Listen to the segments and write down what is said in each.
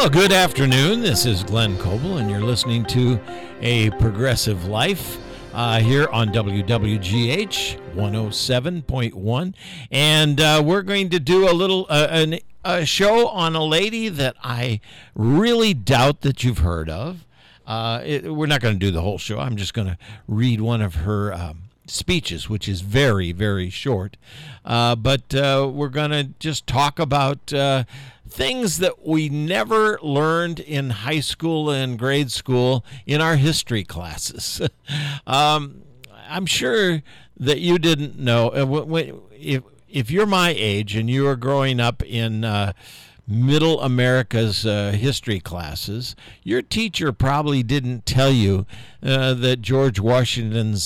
Well, good afternoon. This is Glenn Coble, and you're listening to A Progressive Life here on WWGH 107.1. And we're going to do a show on a lady that I really doubt that you've heard of. We're not going to do the whole show. I'm just going to read one of her speeches, which is very, very short. But we're going to just talk about things that we never learned in high school and grade school in our history classes. I'm sure that you didn't know. If you're my age and you were growing up in Middle America's history classes, your teacher probably didn't tell you that George Washington's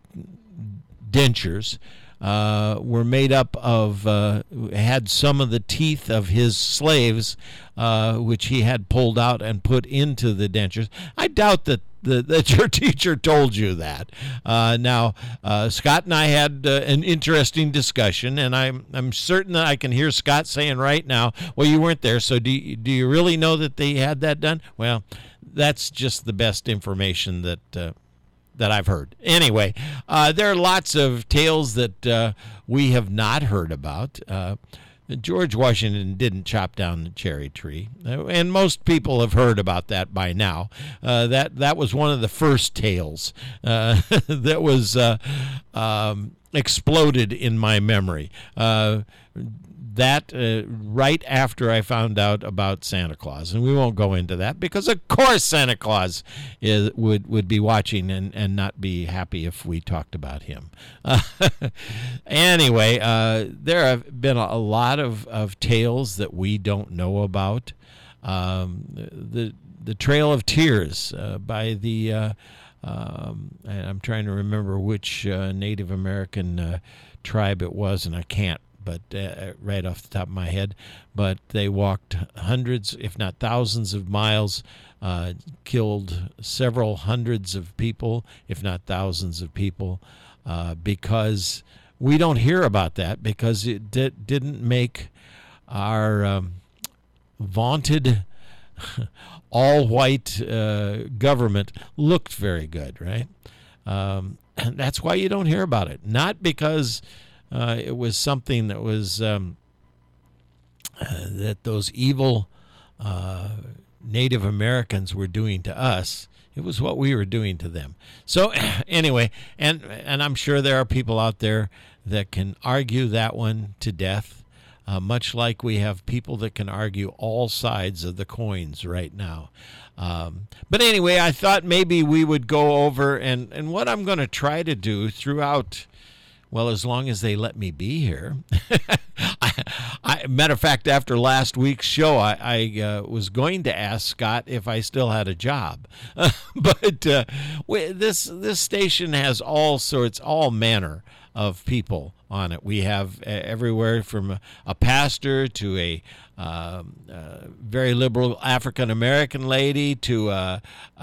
dentures were made up of, had some of the teeth of his slaves, which he had pulled out and put into the dentures. I doubt that your teacher told you that. Now, Scott and I had an interesting discussion, and I'm certain that I can hear Scott saying right now, well, you weren't there, so do you really know that they had that done? Well, that's just the best information that I've heard. Anyway, there are lots of tales that we have not heard about. George Washington didn't chop down the cherry tree, and most people have heard about that by now. That was one of the first tales that was exploded in my memory. That right after I found out about Santa Claus, and we won't go into that because of course Santa Claus would be watching and not be happy if we talked about him. Anyway, there have been a lot of tales that we don't know about. The Trail of Tears by the I'm trying to remember which Native American tribe it was, and I can't. But right off the top of my head, but they walked hundreds, if not thousands of miles, killed several hundreds of people, if not thousands of people, because we don't hear about that because it didn't make our vaunted all-white government looked very good, right? And that's why you don't hear about it, not because it was something that was that those evil Native Americans were doing to us. It was what we were doing to them. So anyway, and I'm sure there are people out there that can argue that one to death, much like we have people that can argue all sides of the coins right now. But anyway, I thought maybe we would go over, and what I'm going to try to do throughout, well, as long as they let me be here. Matter of fact, after last week's show, I was going to ask Scott if I still had a job. But this station has all manner of people on it. We have everywhere from a pastor to a very liberal African-American lady to a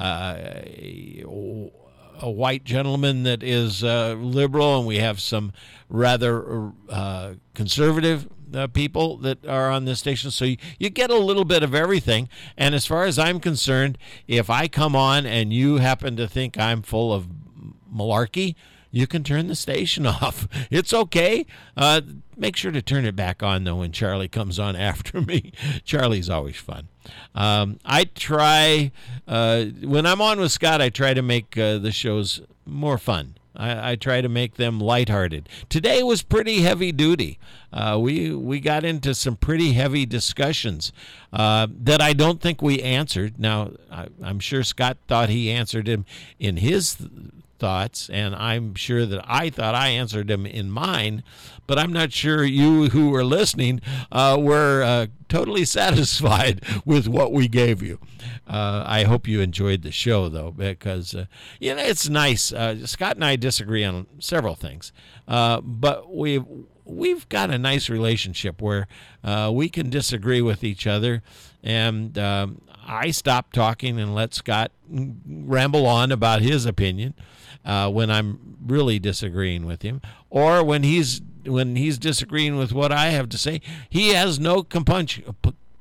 white gentleman that is liberal, and we have some rather conservative people that are on this station. So you get a little bit of everything. And as far as I'm concerned, if I come on and you happen to think I'm full of malarkey, you can turn the station off. It's okay. Make sure to turn it back on, though, when Charlie comes on after me. Charlie's always fun. I try, when I'm on with Scott, I try to make the shows more fun. I try to make them lighthearted. Today was pretty heavy duty. We got into some pretty heavy discussions that I don't think we answered. Now, I'm sure Scott thought he answered him in his thoughts, and I'm sure that I thought I answered them in mine, but I'm not sure you who were listening were totally satisfied with what we gave you. I hope you enjoyed the show, though, because it's nice. Scott and I disagree on several things, but we've got a nice relationship where we can disagree with each other, and I stop talking and let Scott ramble on about his opinion when I'm really disagreeing with him, or when he's disagreeing with what I have to say. He has no compunction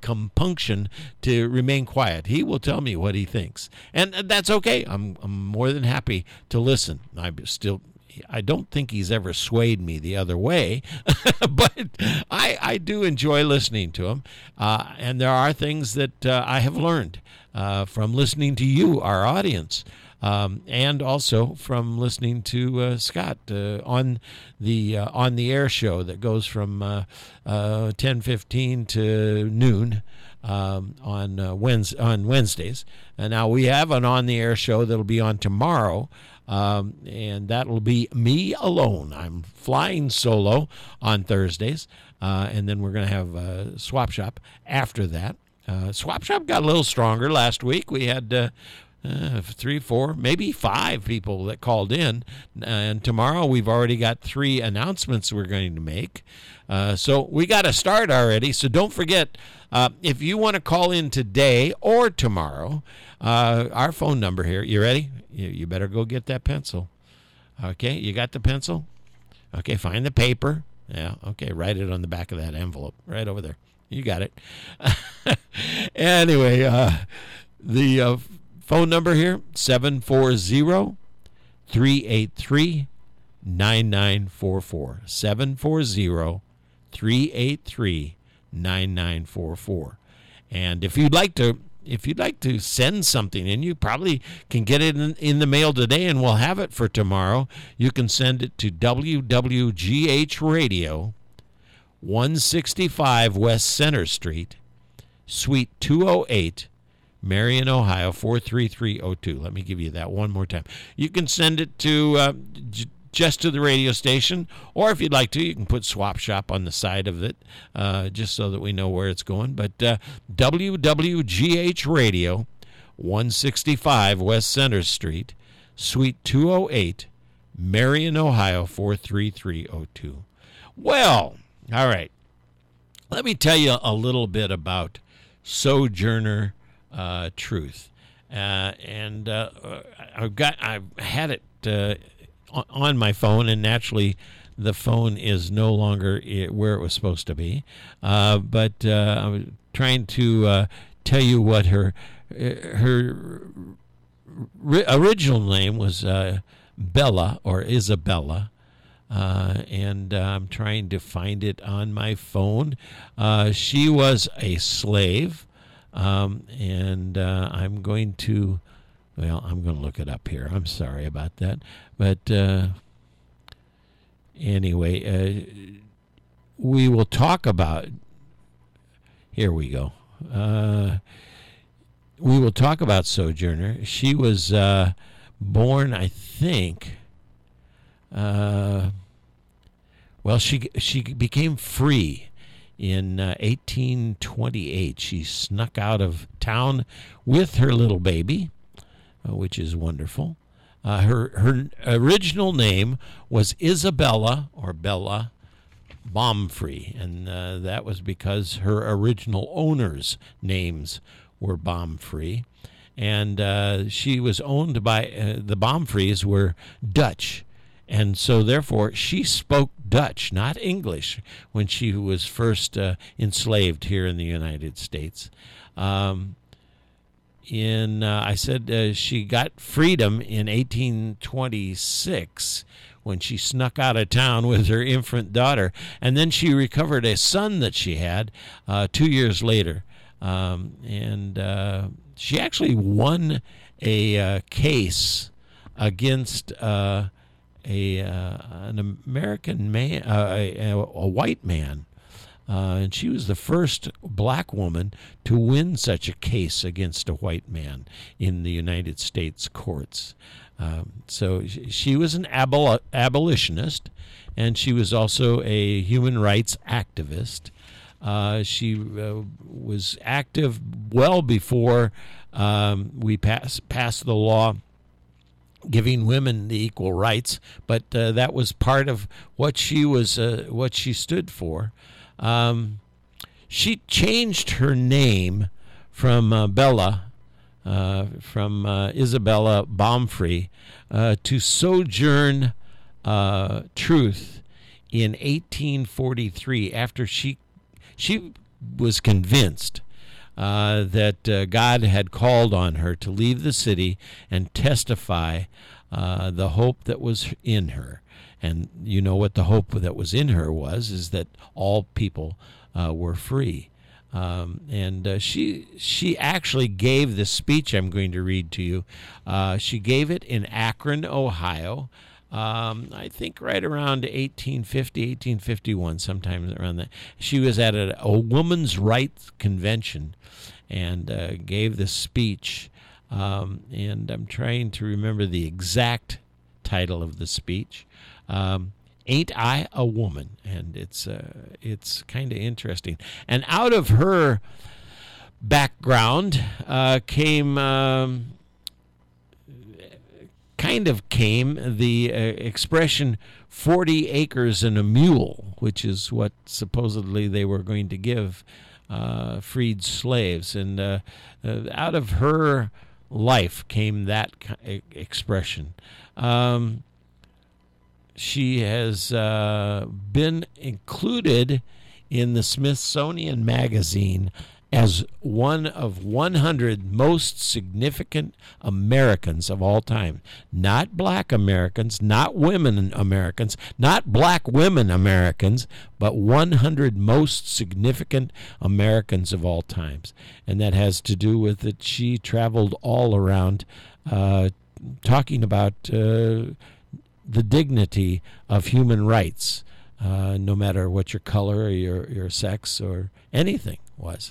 compunction to remain quiet. He will tell me what he thinks, and that's okay. I'm more than happy to listen. I don't think he's ever swayed me the other way, but I do enjoy listening to him. And there are things that I have learned from listening to you, our audience, and also from listening to Scott on the air show that goes from 10:15 to noon. On Wednesdays. And now we have an on-the-air show that'll be on tomorrow, and that'll be me alone. I'm flying solo on Thursdays, and then we're going to have Swap Shop after that. Swap Shop got a little stronger last week. We had 3, 4, maybe 5 people that called in, and tomorrow we've already got 3 announcements we're going to make. So we got to start already. So don't forget, if you want to call in today or tomorrow, our phone number here. You ready? You better go get that pencil. Okay, you got the pencil? Okay, find the paper. Yeah, okay, write it on the back of that envelope right over there. You got it. Anyway, the phone number here, 740-383-9944. 740-383-9944. And if you'd like to send something in, you probably can get it in the mail today, and we'll have it for tomorrow. You can send it to WWGH Radio, 165 West Center Street, Suite 208, Marion, Ohio, 43302. Let me give you that one more time. You can send it to just to the radio station, or if you'd like to, you can put Swap Shop on the side of it, just so that we know where it's going. But WWGH Radio, 165 West Center Street, Suite 208, Marion, Ohio, 43302. Well, all right. Let me tell you a little bit about Sojourner Truth, and I've had it on my phone, and naturally the phone is no longer where it was supposed to be, but I was trying to tell you what her original name was, Bella or Isabella, and I'm trying to find it on my phone. She was a slave, and I'm going to look it up here. I'm sorry about that. But anyway, we will talk about, here we go. We will talk about Sojourner. She was born, I think, she became free in 1828. She snuck out of town with her little baby, which is wonderful. Her original name was Isabella, or Bella, Baumfree, and that was because her original owners' names were Baumfree, and she was owned by the Baumfrees were Dutch, and so therefore she spoke Dutch, not English, when she was first enslaved here in the United States. I said she got freedom in 1826 when she snuck out of town with her infant daughter, and then she recovered a son that she had 2 years later, and she actually won a case against an American man, a white man. And she was the first black woman to win such a case against a white man in the United States courts. So she was an abolitionist, and she was also a human rights activist. She was active well before we passed the law giving women the equal rights, but that was part of what what she stood for. She changed her name from Bella, from Isabella Baumfree, to Sojourn Truth in 1843 after she was convinced that God had called on her to leave the city and testify the hope that was in her. And you know what the hope that was in her was, is that all people were free. She actually gave this speech I'm going to read to you. She gave it in Akron, Ohio, I think right around 1850, 1851, sometime around that. She was at a woman's rights convention and gave this speech. And I'm trying to remember the exact title of the speech. Ain't I a Woman? And it's kind of interesting. And out of her background came the expression 40 acres and a mule, which is what supposedly they were going to give freed slaves. And out of her life came that expression. She has been included in the Smithsonian Magazine as one of 100 most significant Americans of all time. Not black Americans, not women Americans, not black women Americans, but 100 most significant Americans of all times. And that has to do with that she traveled all around talking about the dignity of human rights, no matter what your color or your sex or anything was.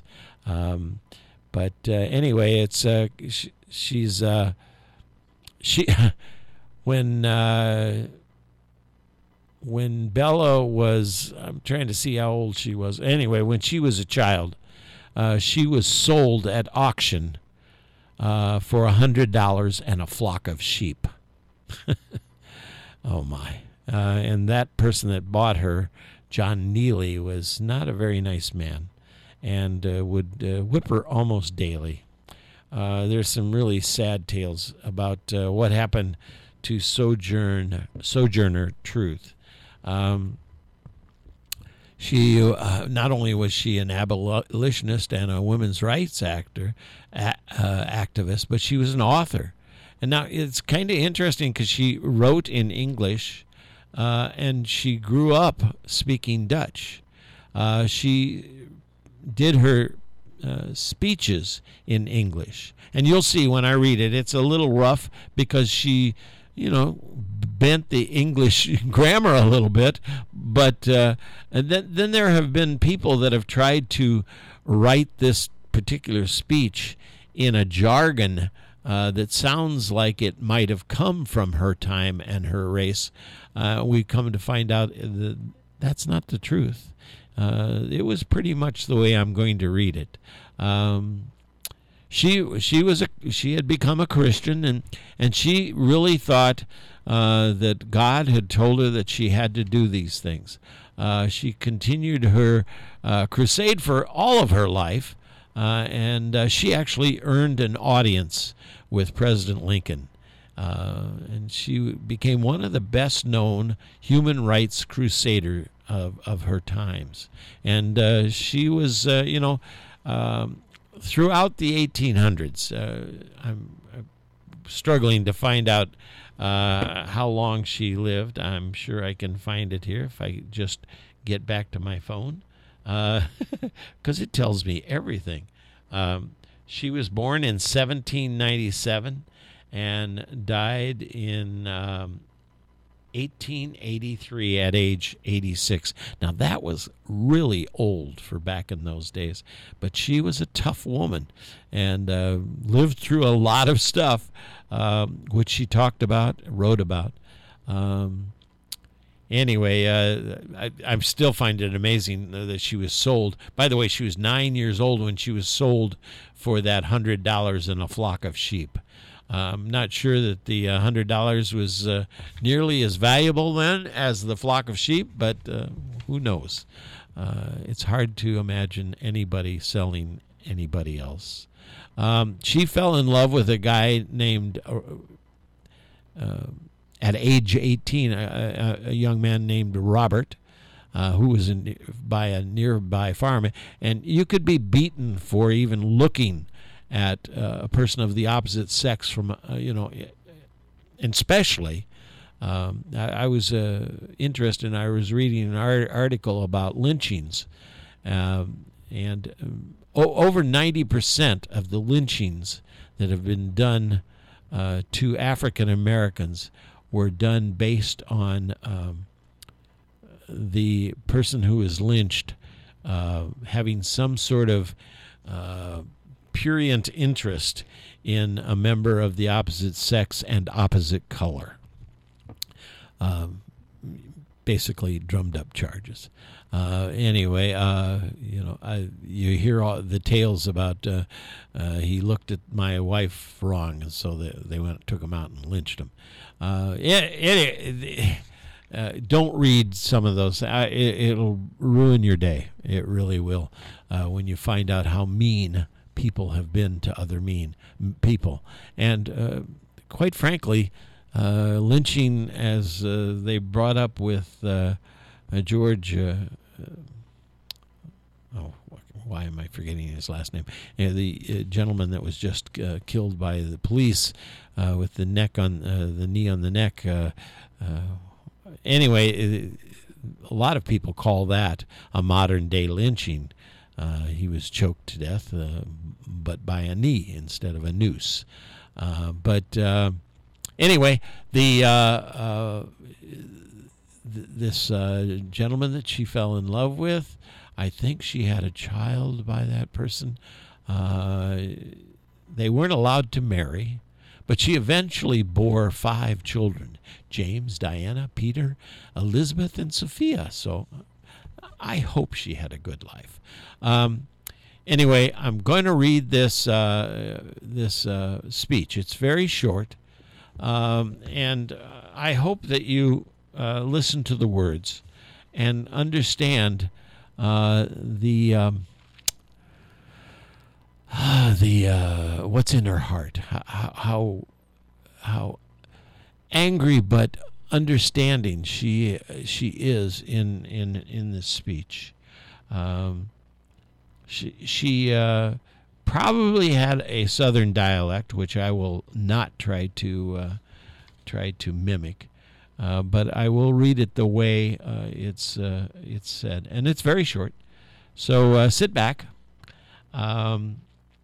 Anyway, it's she's when Bella was, I'm trying to see how old she was. Anyway, when she was a child, she was sold at auction for $100 and a flock of sheep. Oh my! And that person that bought her, John Neely, was not a very nice man, and would whip her almost daily. There's some really sad tales about what happened to Sojourner Truth. She not only was she an abolitionist and a women's rights activist, but she was an author. And now it's kind of interesting because she wrote in English, and she grew up speaking Dutch. She did her speeches in English. And you'll see when I read it, it's a little rough because she, bent the English grammar a little bit. But then there have been people that have tried to write this particular speech in a jargon that sounds like it might have come from her time and her race. We come to find out that that's not the truth. It was pretty much the way I'm going to read it. She had become a Christian, and she really thought that God had told her that she had to do these things. She continued her crusade for all of her life, and she actually earned an audience with President Lincoln. And she became one of the best-known human rights crusader of her times. And she was, throughout the 1800s. I'm struggling to find out how long she lived. I'm sure I can find it here if I just get back to my phone, because it tells me everything. She was born in 1797 and died in 1883 at age 86. Now, that was really old for back in those days, but she was a tough woman and lived through a lot of stuff, which she talked about, wrote about. Anyway, I still find it amazing that she was sold. By the way, she was 9 years old when she was sold for that $100 and a flock of sheep. I'm not sure that the $100 was nearly as valuable then as the flock of sheep, but who knows? It's hard to imagine anybody selling anybody else. She fell in love with a guy named, at age 18, a young man named Robert. who was by a nearby farm, and you could be beaten for even looking at a person of the opposite sex from, and especially. I was interested, and I was reading an article about lynchings, and over 90% of the lynchings that have been done to African Americans were done based on the person who is lynched having some sort of prurient interest in a member of the opposite sex and opposite color. Basically drummed up charges. Anyway, you hear all the tales about he looked at my wife wrong, and so they took him out and lynched him. Don't read some of those. It'll ruin your day. It really will. When you find out how mean people have been to other mean people, and quite frankly. Lynching, as they brought up with George, why am I forgetting his last name? The gentleman that was just killed by the police with the knee on the neck. Anyway, a lot of people call that a modern day lynching. He was choked to death, but by a knee instead of a noose. Anyway, this gentleman that she fell in love with, I think she had a child by that person. They weren't allowed to marry, but she eventually bore 5 children: James, Diana, Peter, Elizabeth, and Sophia. So I hope she had a good life. Anyway, I'm going to read this speech. It's very short. And I hope that you listen to the words and understand what's in her heart, how angry but understanding she is in this speech. She probably had a Southern dialect, which I will not try to mimic, but I will read it the way it's said, and it's very short. So sit back, and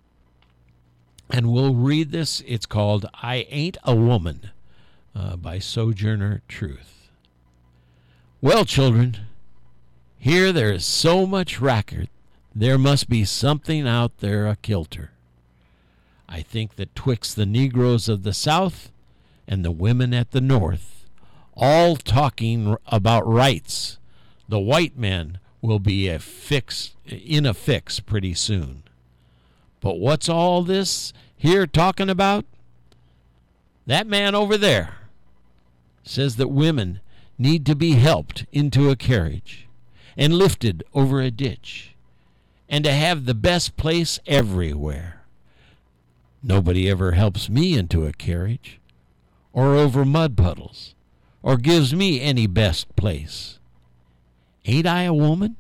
we'll read this. It's called "I Ain't a Woman" by Sojourner Truth. Well, children, here there is so much racket. There must be something out there a-kilter. I think that 'twixt the Negroes of the South and the women at the North, all talking about rights, the white men will be in a fix pretty soon. But what's all this here talking about? That man over there says that women need to be helped into a carriage and lifted over a ditch, and to have the best place everywhere. Nobody ever helps me into a carriage, or over mud puddles, or gives me any best place. Ain't I a woman?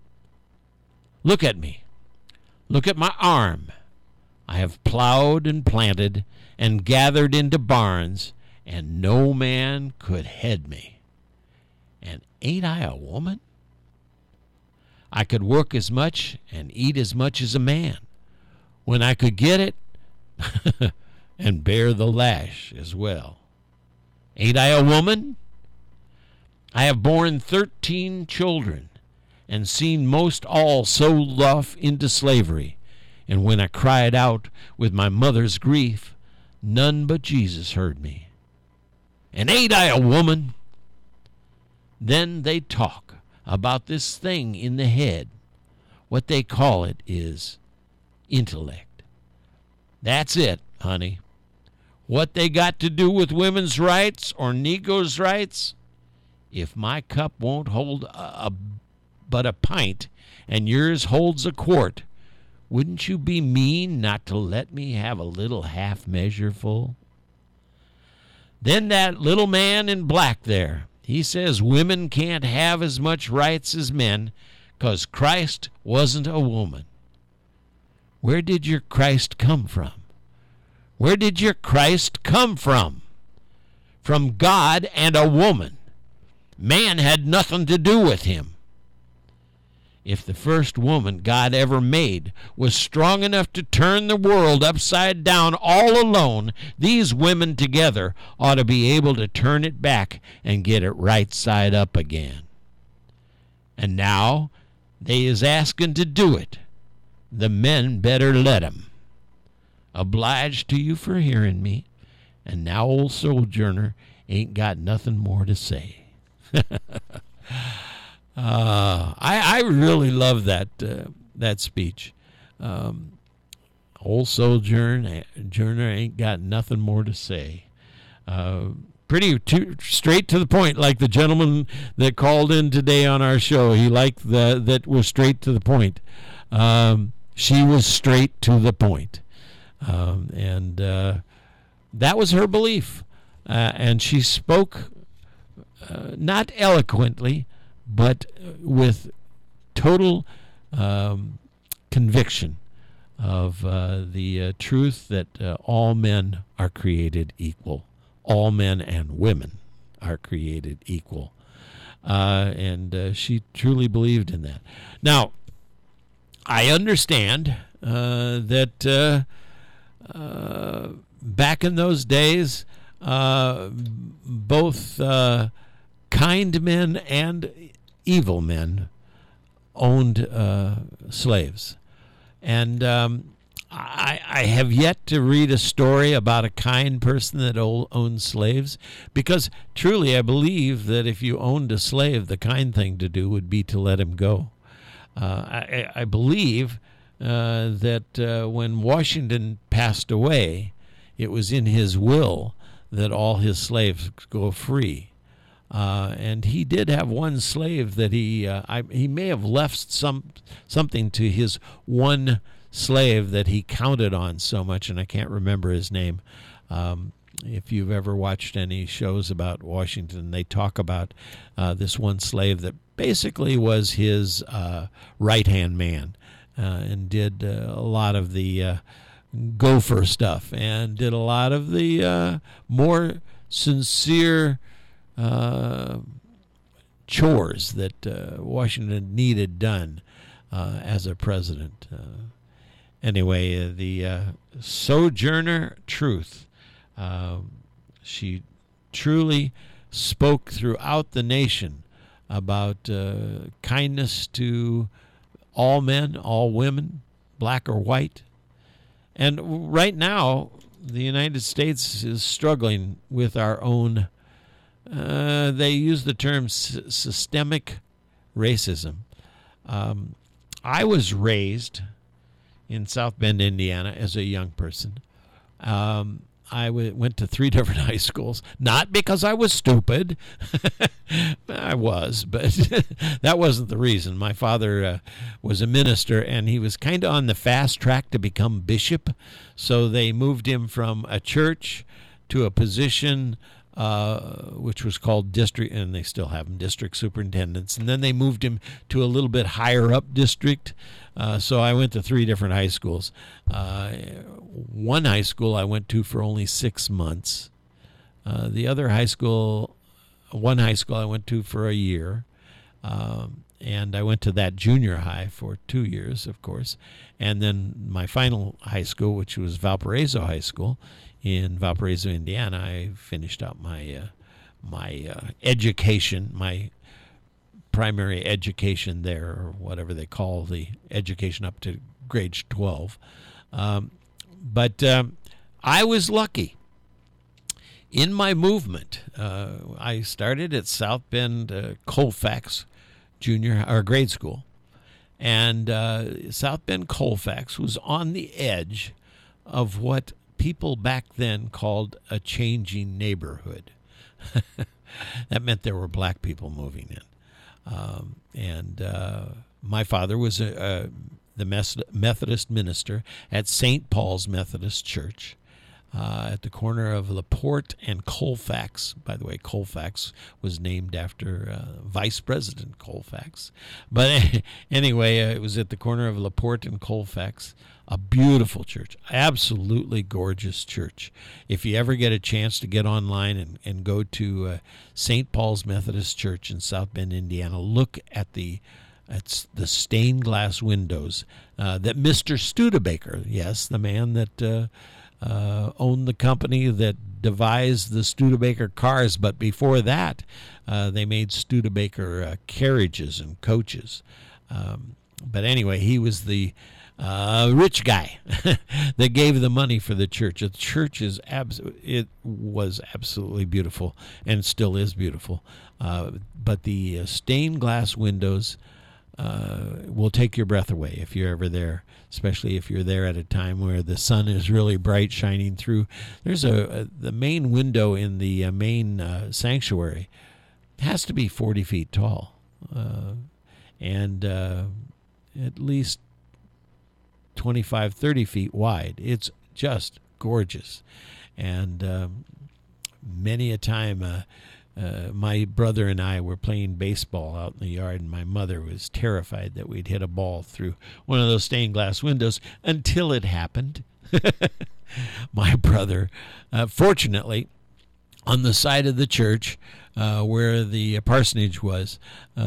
Look at me. Look at my arm. I have plowed and planted and gathered into barns, and no man could head me. And ain't I a woman? I could work as much and eat as much as a man when I could get it and bear the lash as well. Ain't I a woman? I have borne 13 children and seen most all sold off into slavery, and when I cried out with my mother's grief, none but Jesus heard me. And ain't I a woman? Then they talk about this thing in the head. What they call it is intellect. That's it, honey. What they got to do with women's rights or Negroes' rights? If my cup won't hold but a pint and yours holds a quart, wouldn't you be mean not to let me have a little half measure full? Then that little man in black there, He says women can't have as much rights as men because Christ wasn't a woman. Where did your Christ come from? Where did your Christ come from? From God and a woman. Man had nothing to do with him. If the first woman God ever made was strong enough to turn the world upside down all alone, these women together ought to be able to turn it back and get it right side up again. And now they is asking to do it. The men better let 'em. Obliged to you for hearing me, and now old Sojourner ain't got nothing more to say. I really love that speech. Old Sojourner ain't got nothing more to say. Pretty straight to the point, like the gentleman that called in today on our show. He liked that was straight to the point. She was straight to the point. And that was her belief. And she spoke not eloquently, but with total conviction of the truth that all men are created equal. All men and women are created equal. And she truly believed in that. Now, I understand that back in those days, both kind men and evil men owned slaves. And I have yet to read a story about a kind person that owned slaves, because truly I believe that if you owned a slave, the kind thing to do would be to let him go. I believe that when Washington passed away, it was in his will that all his slaves go free. And he did have one slave that he may have left something to his one slave that he counted on so much, and I can't remember his name. If you've ever watched any shows about Washington, they talk about this one slave that basically was his right-hand man, and did a lot of the gopher stuff, and did a lot of the more sincere chores that Washington needed done as a president. Anyway, the Sojourner Truth, she truly spoke throughout the nation about kindness to all men, all women, black or white. And right now, the United States is struggling with our own, they use the term systemic racism. I was raised in South Bend, Indiana, as a young person. I went to 3 different high schools, not because I was stupid. I was, but that wasn't the reason. My father was a minister, and he was kind of on the fast track to become bishop, so they moved him from a church to a position which was called district, and they still have them, district superintendents, and then they moved him to a little bit higher up district. So I went to 3 different high schools. One high school I went to for only 6 months. The other one high school I went to for a year. And I went to that junior high for 2 years, of course. And then my final high school, which was Valparaiso High School in Valparaiso, Indiana, I finished out my education, my primary education there, or whatever they call the education up to grade 12. But I was lucky. In my movement, I started at South Bend Colfax junior or grade school, and South Bend Colfax was on the edge of what people back then called a changing neighborhood. That meant there were black people moving in. And my father was the Methodist minister at St. Paul's Methodist Church. at the corner of LaPorte and Colfax. By the way, Colfax was named after Vice President Colfax. But anyway, it was at the corner of LaPorte and Colfax. A beautiful church, absolutely gorgeous church. If you ever get a chance to get online and go to St. Paul's Methodist Church in South Bend, Indiana, look at the stained glass windows that Mr. Studebaker, yes, the man that owned the company that devised the Studebaker cars, but before that, they made Studebaker carriages and coaches. But anyway, he was the rich guy that gave the money for the church. The church it was absolutely beautiful and still is beautiful. But the stained glass windows will take your breath away if you're ever there, especially if you're there at a time where the sun is really bright, shining through. There's the main window in the main sanctuary has to be 40 feet tall, and at least 25, 30 feet wide. It's just gorgeous. And many a time my brother and I were playing baseball out in the yard, and my mother was terrified that we'd hit a ball through one of those stained glass windows until it happened. My brother, fortunately, on the side of the church where the parsonage was,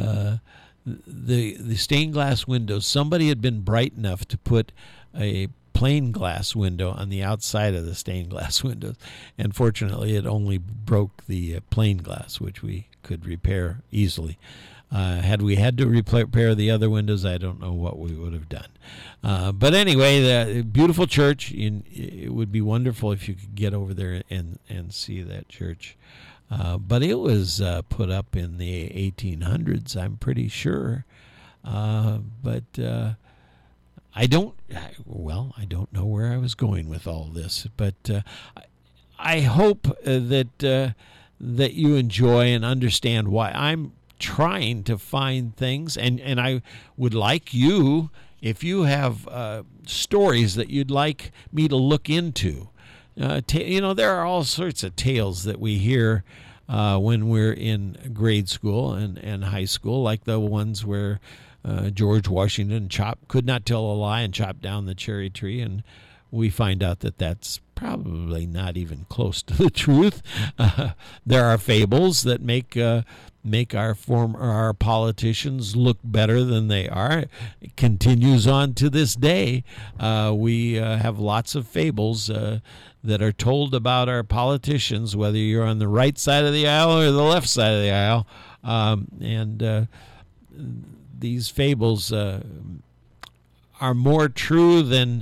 the stained glass windows, somebody had been bright enough to put a plain glass window on the outside of the stained glass windows, and fortunately it only broke the plain glass, which we could repair easily. Had we had to repair the other windows, I don't know what we would have done. But anyway, the beautiful church. It would be wonderful if you could get over there and see that church. But it was put up in the 1800s, I'm pretty sure. But I don't know where I was going with all this. But I hope that you enjoy and understand why I'm trying to find things. And I would like you, if you have stories that you'd like me to look into. There are all sorts of tales that we hear when we're in grade school and high school, like the ones where George Washington could not tell a lie and chopped down the cherry tree, and we find out that that's probably not even close to the truth. There are fables that make our politicians look better than they are. It continues on to this day. We have lots of fables that are told about our politicians, whether you're on the right side of the aisle or the left side of the aisle. And these fables are more true than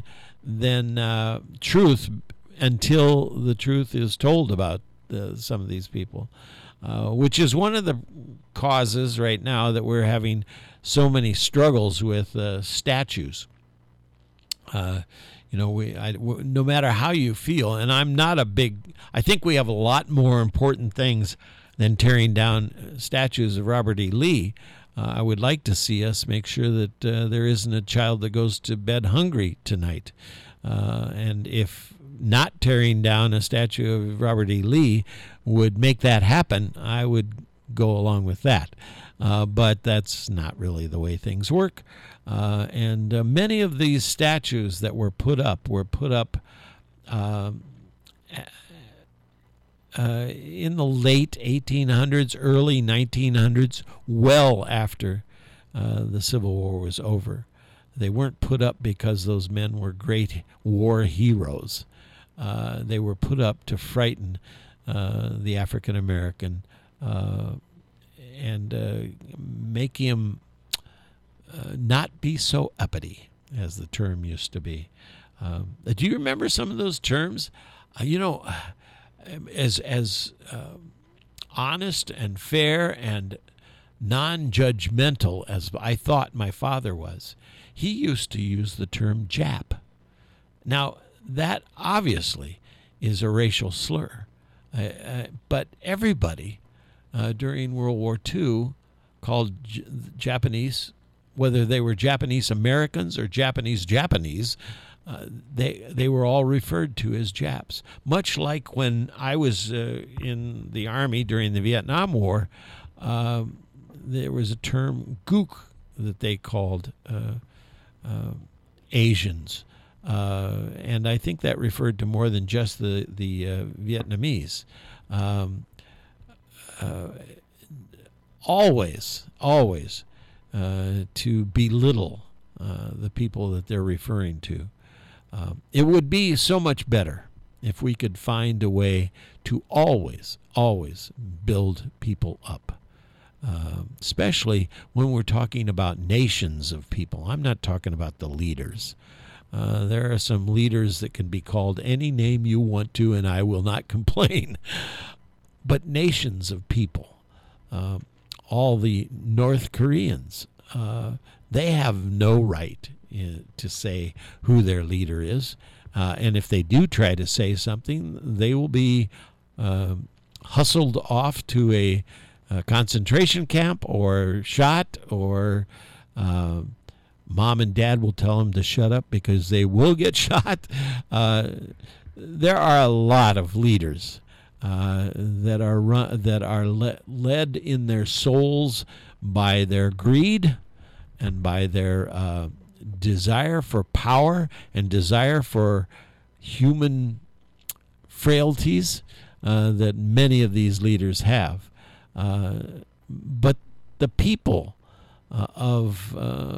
truth until the truth is told about some of these people. Which is one of the causes right now that we're having so many struggles with statues. No matter how you feel, and I think we have a lot more important things than tearing down statues of Robert E. Lee. I would like to see us make sure that there isn't a child that goes to bed hungry tonight. And if not tearing down a statue of Robert E. Lee would make that happen, I would go along with that. But that's not really the way things work. And many of these statues that were put up in the late 1800s, early 1900s, well after the Civil War was over. They weren't put up because those men were great war heroes. They were put up to frighten the African American and make him not be so uppity, as the term used to be. Do you remember some of those terms? As honest and fair and non-judgmental as I thought my father was, he used to use the term Jap. Now, that obviously is a racial slur, but everybody during World War II called Japanese, whether they were Japanese Americans or Japanese, they were all referred to as Japs. Much like when I was in the Army during the Vietnam War, there was a term "gook" that they called Asians, and I think that referred to more than just the Vietnamese. Always to belittle the people that they're referring to. It would be so much better if we could find a way to always build people up, especially when we're talking about nations of people. I'm not talking about the leaders. There are some leaders that can be called any name you want to, and I will not complain. But nations of people, all the North Koreans, they have no right to say who their leader is. And if they do try to say something, they will be hustled off to a concentration camp or shot, or mom and dad will tell them to shut up because they will get shot. There are a lot of leaders that are led in their souls by their greed and by their desire for power and desire for human frailties that many of these leaders have. But the people of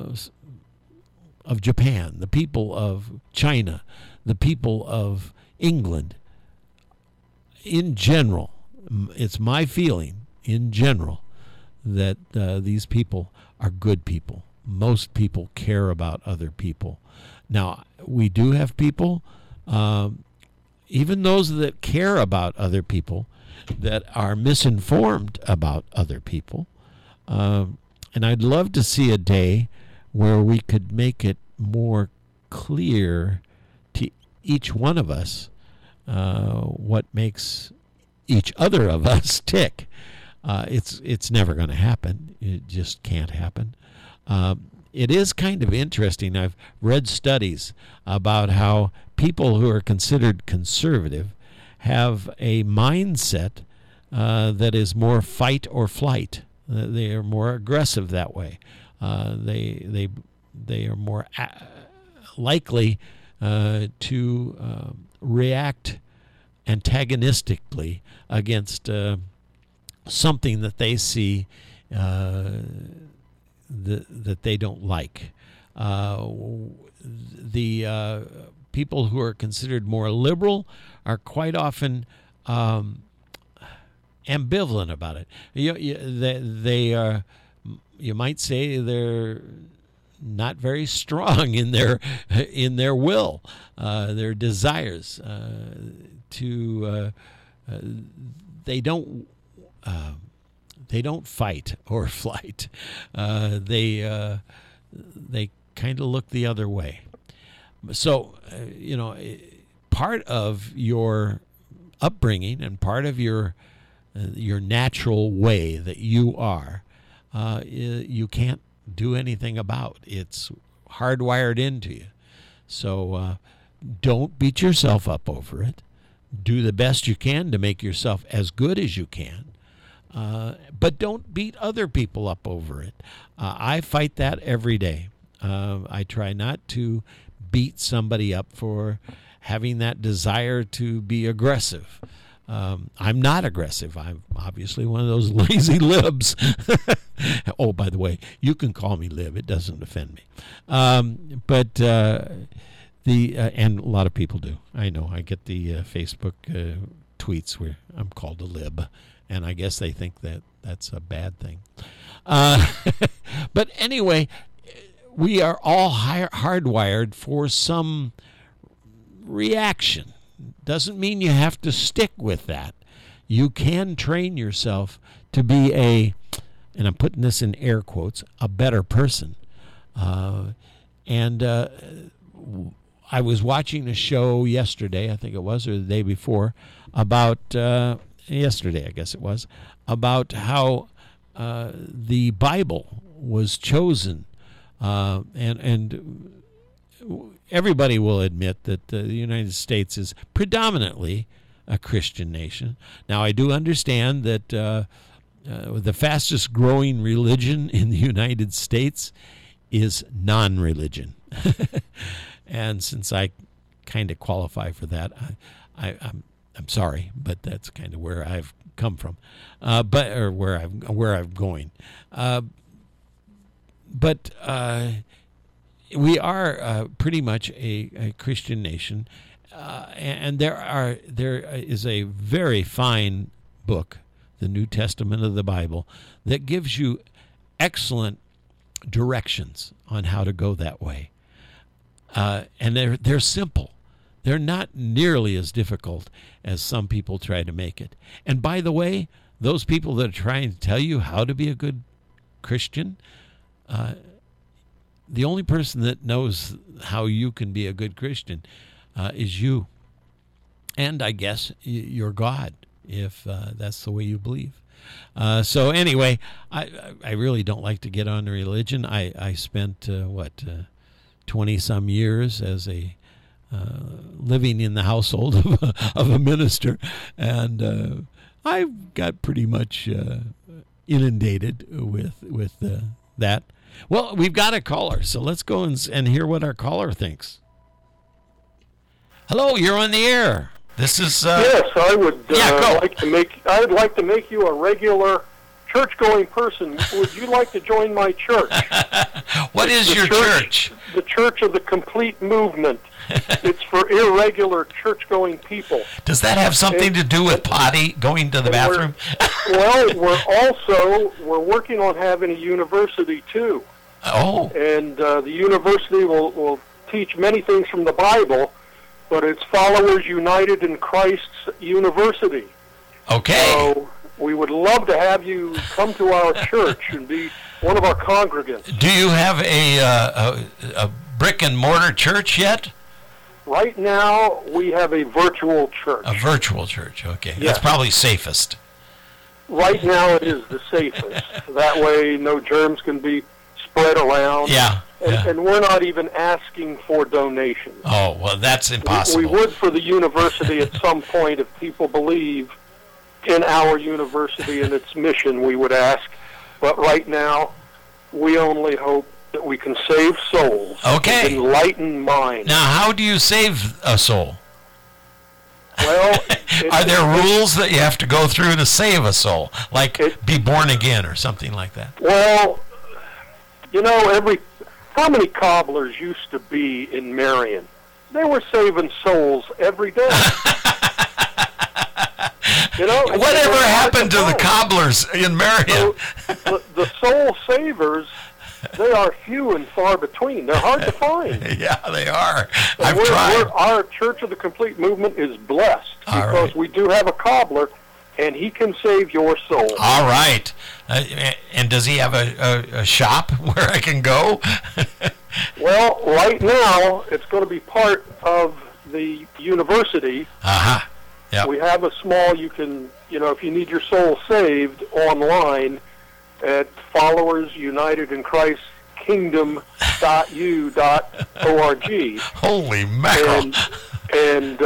Japan, the people of China, the people of England, in general, it's my feeling in general that these people are good people. Most people care about other people. Now, we do have people, even those that care about other people, that are misinformed about other people. And I'd love to see a day where we could make it more clear to each one of us what makes each other of us tick. It's never going to happen. It just can't happen. It is kind of interesting. I've read studies about how people who are considered conservative have a mindset that is more fight or flight. They are more aggressive that way. They are more likely to react antagonistically against something that they see that they don't like. The people who are considered more liberal are quite often ambivalent about it. They are, you might say, they're not very strong in their will, their desires to. They don't fight or flight. They kind of look the other way. So, part of your upbringing and part of your natural way that you are, you can't do anything about. It's hardwired into you. So don't beat yourself up over it. Do the best you can to make yourself as good as you can. But don't beat other people up over it. I fight that every day. I try not to beat somebody up for having that desire to be aggressive. I'm not aggressive. I'm obviously one of those lazy libs. Oh, by the way, you can call me lib. It doesn't offend me. And a lot of people do. I know. I get the Facebook tweets where I'm called a lib, and I guess they think that that's a bad thing. But anyway, we are all hardwired for some reaction. Doesn't mean you have to stick with that. You can train yourself to be and I'm putting this in air quotes, a better person. I was watching a show yesterday, I think it was, or the day before, about, yesterday I guess it was, about how the Bible was chosen and everybody will admit that the United States is predominantly a Christian nation. Now, I do understand that the fastest growing religion in the United States is non-religion. And since I kind of qualify for that, I'm sorry, but that's kind of where I've come from, or where I'm going. But we are pretty much a Christian nation, and there is a very fine book, the New Testament of the Bible, that gives you excellent directions on how to go that way. And they're simple. They're not nearly as difficult as some people try to make it. And by the way, those people that are trying to tell you how to be a good Christian, the only person that knows how you can be a good Christian is you. And I guess your God, if that's the way you believe. So anyway, I really don't like to get on religion. I spent, 20-some years as a living in the household of a minister, and I got pretty much inundated with that. Well, we've got a caller, so let's go and hear what our caller thinks. Hello, you're on the air. This is yes, I would I'd like to make you a regular church-going person. Would you like to join my church? What is your church? The Church of the Complete Movement. It's for irregular church-going people. Does that have something to do with potty, going to the bathroom? We're working on having a university too. Oh. And the university will teach many things from the Bible, but it's Followers United in Christ's University. Okay. So we would love to have you come to our church and be one of our congregants. Do you have a brick and mortar church yet? Right now, we have a virtual church. A virtual church, okay. Yes. That's probably safest. Right now, it is the safest. That way, no germs can be spread around. Yeah. And we're not even asking for donations. Oh, well, that's impossible. We would for the university at some point if people believe in our university and its mission, we would ask. But right now, we only hope that we can save souls. Okay. Enlighten minds. Now, how do you save a soul? Well, are there rules that you have to go through to save a soul? Like be born again or something like that? Well, how many cobblers used to be in Marion? They were saving souls every day. Whatever happened to the cobblers in Marion? So, the soul savers, they are few and far between. They're hard to find. Yeah, they are. I've tried. Our Church of the Complete Movement is blessed because we do have a cobbler, and he can save your soul. All right. And does he have a shop where I can go? Well, right now, it's going to be part of the university. Uh-huh. Yep. We have a small, you can, if you need your soul saved online at Followers United in Christ Kingdom.u.org. Holy mackerel. And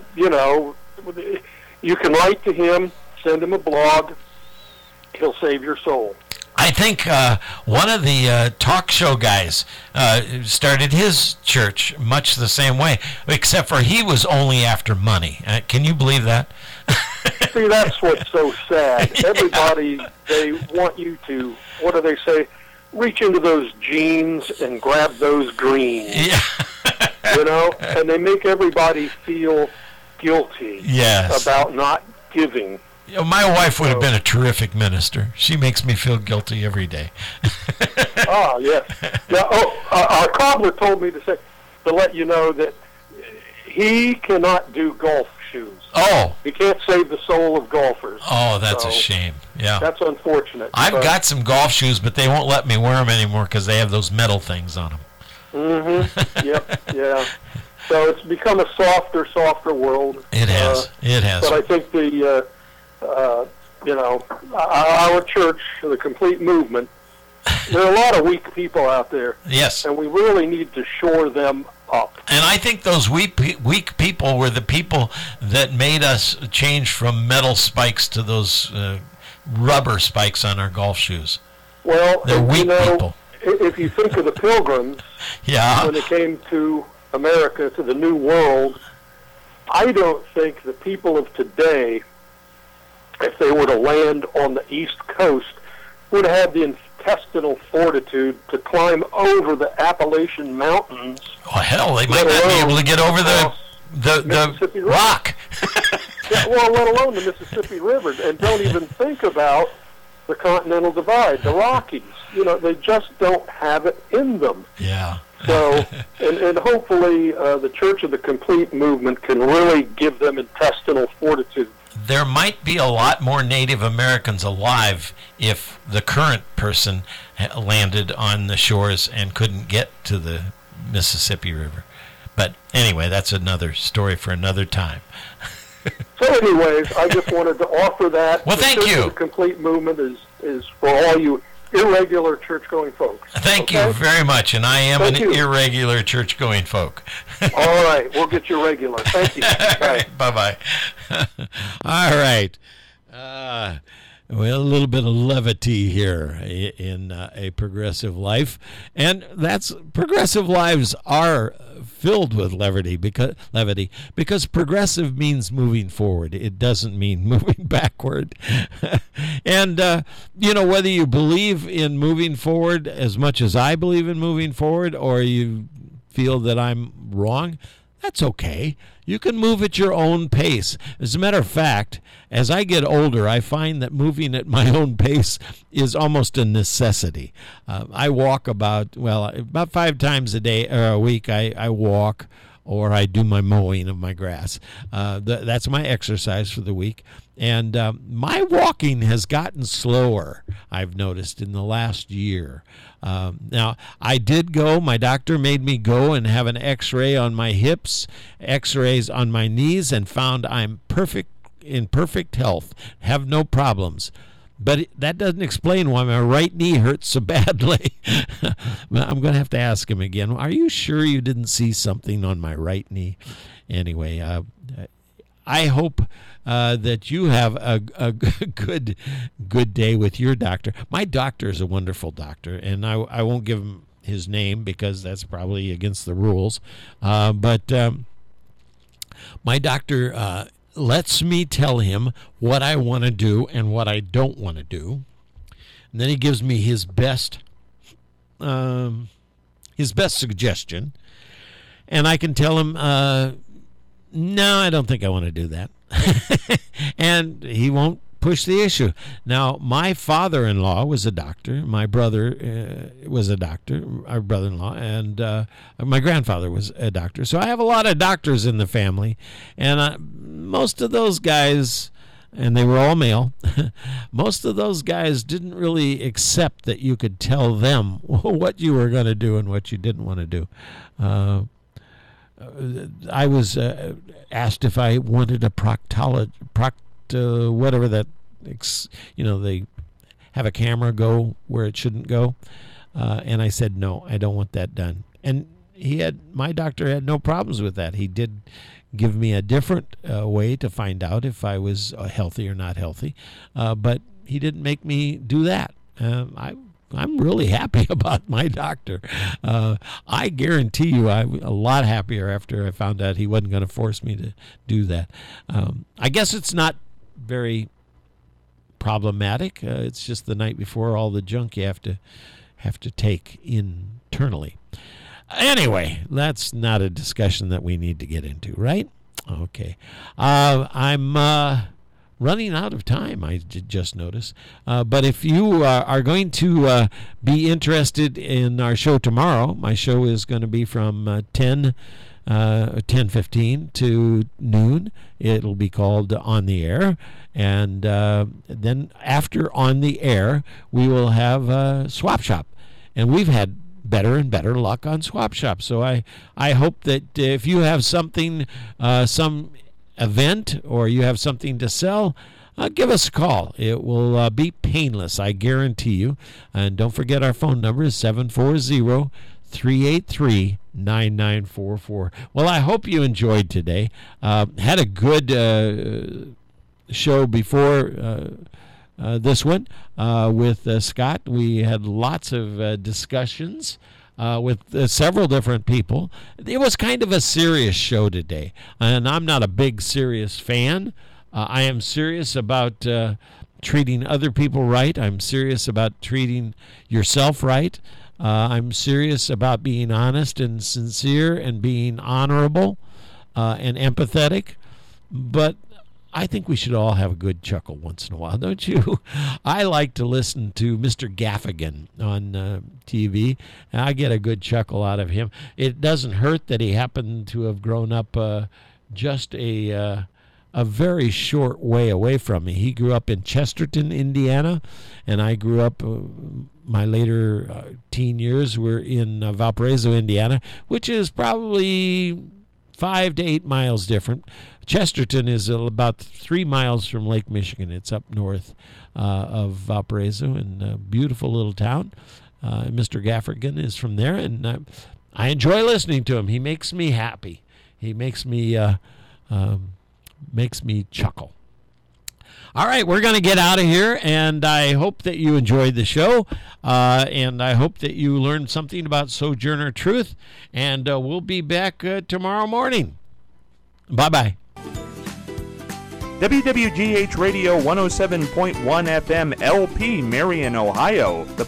you can write to him, send him a blog. He'll save your soul. I think one of the talk show guys started his church much the same way, except for he was only after money. Can you believe that? See, that's what's so sad. Yeah. Everybody, they want you to, what do they say? Reach into those jeans and grab those greens. Yeah. And they make everybody feel guilty about not giving. My wife would have been a terrific minister. She makes me feel guilty every day. Ah, yes. Now, our cobbler told me to let you know that he cannot do golf shoes. Oh. He can't save the soul of golfers. Oh, that's a shame. Yeah. That's unfortunate. I've got some golf shoes, but they won't let me wear them anymore because they have those metal things on them. Mm-hmm. Yep. Yeah. So it's become a softer world. It has. It has. But I think our church, the Complete Movement, there are a lot of weak people out there. Yes. And we really need to shore them up. And I think those weak people were the people that made us change from metal spikes to those rubber spikes on our golf shoes. Well, they're weak people. If you think of the Pilgrims, when they came to America, to the New World, I don't think the people of today, if they were to land on the East Coast, would have the intestinal fortitude to climb over the Appalachian Mountains. Oh, hell, they might not be able to get over the rock. Yeah, well, let alone the Mississippi River, and don't even think about the Continental Divide, the Rockies. You know, they just don't have it in them. Yeah. So, and hopefully the Church of the Complete movement can really give them intestinal fortitude. There might be a lot more Native Americans alive if the current person landed on the shores and couldn't get to the Mississippi River. But anyway, that's another story for another time. So anyways, I just wanted to offer that. Well, thank you. The Complete movement is for all you irregular church-going folks. Thank you very much, and I am irregular church-going folk. All right, we'll get you regular. Thank you. Bye. Bye-bye. All right. Well, a little bit of levity here in a progressive life, and progressive lives are filled with levity because progressive means moving forward. It doesn't mean moving backward. And whether you believe in moving forward as much as I believe in moving forward, or you feel that I'm wrong, that's okay. You can move at your own pace. As a matter of fact, as I get older, I find that moving at my own pace is almost a necessity. I walk about 5 times a week. I walk, or I do my mowing of my grass. That's my exercise for the week. And my walking has gotten slower, I've noticed, in the last year. Now, I did go, my doctor made me go and have an x-ray on my hips, x-rays on my knees, and found I'm in perfect health, have no problems. But that doesn't explain why my right knee hurts so badly. I'm going to have to ask him again. Are you sure you didn't see something on my right knee? Anyway, I hope that you have a good day with your doctor. My doctor is a wonderful doctor, and I won't give him his name because that's probably against the rules. But my doctor lets me tell him what I want to do and what I don't want to do, and then he gives me his best suggestion, and I can tell him, no, I don't think I want to do that. And he won't push the issue. Now, my father-in-law was a doctor. My brother was a doctor, our brother-in-law, and my grandfather was a doctor. So I have a lot of doctors in the family, and most of those guys, and they were all male, most of those guys didn't really accept that you could tell them what you were going to do and what you didn't want to do. I was asked if I wanted a whatever that, they have a camera go where it shouldn't go, and I said no, I don't want that done. And my doctor had no problems with that. He did give me a different way to find out if I was healthy or not healthy, but he didn't make me do that. I'm really happy about my doctor. I guarantee you I'm a lot happier after I found out he wasn't going to force me to do that. I guess it's not very problematic. It's just the night before all the junk you have to take internally. Anyway, that's not a discussion that we need to get into, right? Okay. I'm running out of time, I just noticed. But if you are going to be interested in our show tomorrow, my show is going to be from 10:15 to noon. It'll be called On the Air. And then after On the Air, we will have Swap Shop. And we've had better and better luck on Swap Shop. So I hope that if you have something, some event, or you have something to sell, give us a call. It will be painless, I guarantee you. And don't forget our phone number is 740 383-9944. Well, I hope you enjoyed today. Had a good show before this one with Scott. We had lots of discussions with several different people. It was kind of a serious show today, and I'm not a big serious fan. I am serious about treating other people right. I'm serious about treating yourself right. I'm serious about being honest and sincere and being honorable and empathetic. But I think we should all have a good chuckle once in a while, don't you? I like to listen to Mr. Gaffigan on TV, and I get a good chuckle out of him. It doesn't hurt that he happened to have grown up just a very short way away from me. He grew up in Chesterton, Indiana, and I grew up, my later teen years were in Valparaiso, Indiana, which is probably 5 to 8 miles different. Chesterton is about 3 miles from Lake Michigan. It's up north of Valparaiso, and a beautiful little town. Mr. Gaffigan is from there, and I enjoy listening to him. He makes me happy. He makes me chuckle. All right, we're going to get out of here, and I hope that you enjoyed the show, and I hope that you learned something about Sojourner Truth, and we'll be back tomorrow morning. Bye-bye. WWGH Radio 107.1 FM LP, Marion, Ohio. The